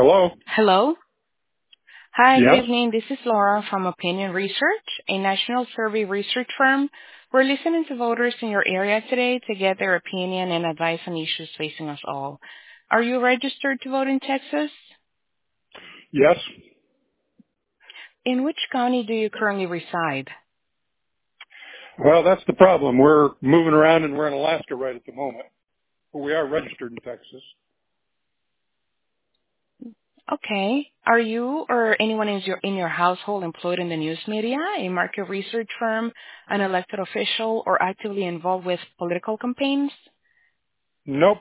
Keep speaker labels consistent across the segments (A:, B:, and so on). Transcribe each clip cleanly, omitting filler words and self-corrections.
A: Hello?
B: Hello. Hi, good
A: Yes?
B: evening. This is Laura from Opinion Research, a national survey research firm. We're listening to voters in your area today to get their opinion and advice on issues facing us all. Are you registered to vote in Texas?
A: Yes?
B: In which county do you currently reside?
A: Well, that's the problem. We're moving around and we're in Alaska right at the moment. But we are registered in Texas.
B: Okay. Are you or anyone in your household employed in the news media, a market research firm, an elected official, or actively involved with political campaigns?
A: Nope.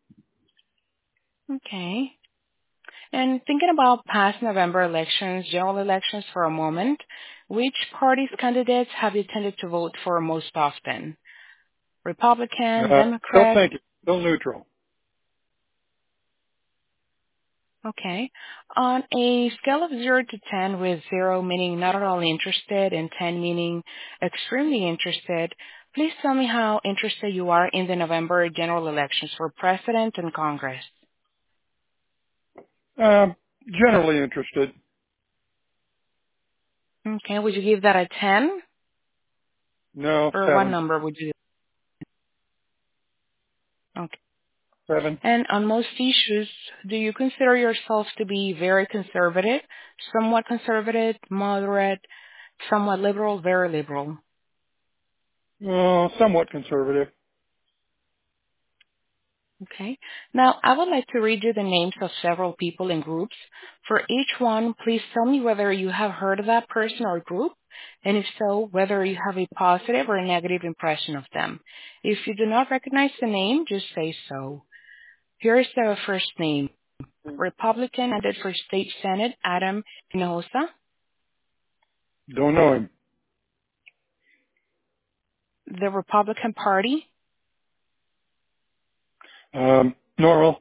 B: Okay. And thinking about past November elections, general elections for a moment, which party's candidates have you tended to vote for most often? Republican,
A: Still
B: Democrat?
A: thinking. Still neutral.
B: Okay. On a scale of 0 to 10, with 0 meaning not at all interested and 10 meaning extremely interested, please tell me how interested you are in the November general elections for President and Congress.
A: Generally interested.
B: Okay. Would you give that a 10?
A: No,
B: Or what
A: 7.
B: number would you? Okay.
A: 7.
B: And on most issues, do you consider yourself to be very conservative, moderate, somewhat liberal, very liberal?
A: Somewhat conservative.
B: Okay. Now, I would like to read you the names of several people in groups. For each one, please tell me whether you have heard of that person or group, and if so, whether you have a positive or a negative impression of them. If you do not recognize the name, just say so. Here is the first name. Republican candidate for State Senate, Adam Hinojosa.
A: Don't know him.
B: The Republican Party.
A: Normal.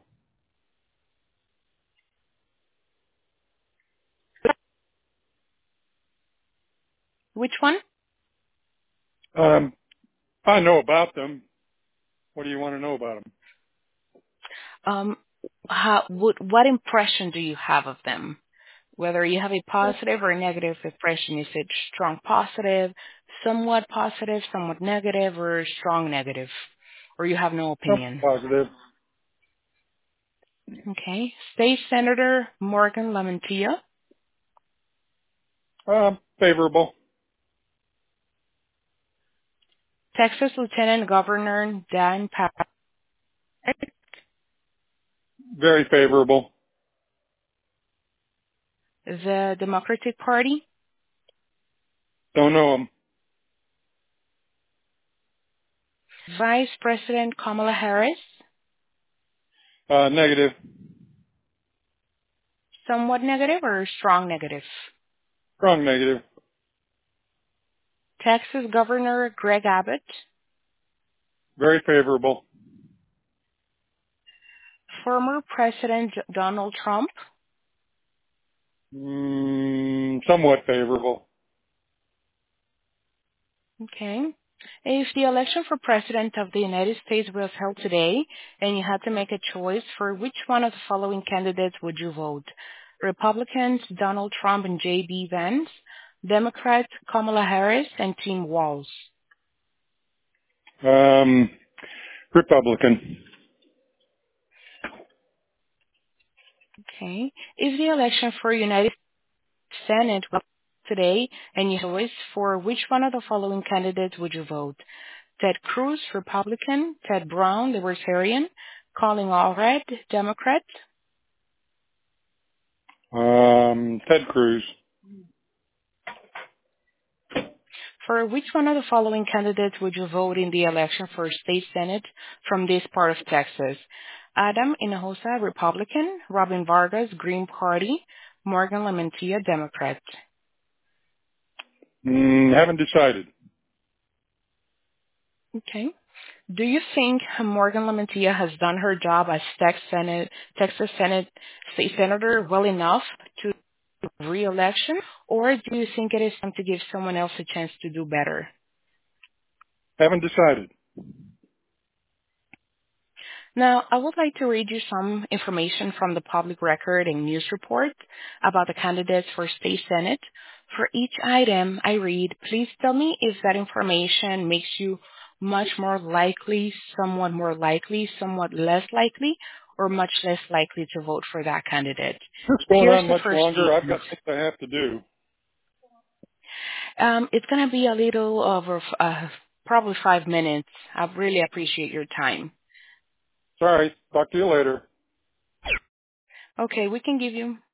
B: Which one?
A: Um, I know about them. What do you want to know about them?
B: Um, what impression do you have of them? Whether you have a positive or a negative impression, is it strong positive, somewhat negative, or strong negative? Or you have no
A: Somewhat
B: opinion?
A: positive.
B: Okay. State Senator Morgan Lamentilla.
A: Favorable.
B: Texas Lieutenant Governor Dan Patrick.
A: Very favorable.
B: The Democratic Party.
A: Don't know him.
B: Vice President Kamala Harris.
A: Negative.
B: Somewhat negative or strong negative?
A: Strong negative.
B: Texas Governor Greg Abbott.
A: Very favorable.
B: Former President Donald Trump.
A: Somewhat favorable.
B: Okay. If the election for President of the United States was held today and you had to make a choice, for which one of the following candidates would you vote? Republicans, Donald Trump and J.D. Vance. Democrats, Kamala Harris and Tim Walz.
A: Um, Republican.
B: Okay. If the election for United Senate today, and you choice, for which one of the following candidates would you vote? Ted Cruz, Republican; Ted Brown, Libertarian; Colin Allred, Democrat.
A: Ted Cruz.
B: For which one of the following candidates would you vote in the election for state senate from this part of Texas? Adam Hinojosa, Republican; Robin Vargas, Green Party; Morgan Lamentilla, Democrat.
A: Haven't decided.
B: Okay. Do you think Morgan Lamentilla has done her job as Texas Senate state senator well enough to re-election, or do you think it is time to give someone else a chance to do better?
A: Haven't decided.
B: Now, I would like to read you some information from the public record and news report about the candidates for state senate. For each item I read, please tell me if that information makes you much more likely, somewhat less likely, or much less likely to vote for that candidate.
A: It's going
B: Here's
A: on
B: the
A: much
B: first
A: longer. I've
B: statement.
A: got things I have to do.
B: It's going to be a little over probably 5 minutes. I really appreciate your time.
A: Sorry. Talk to you later.
B: Okay, we can give you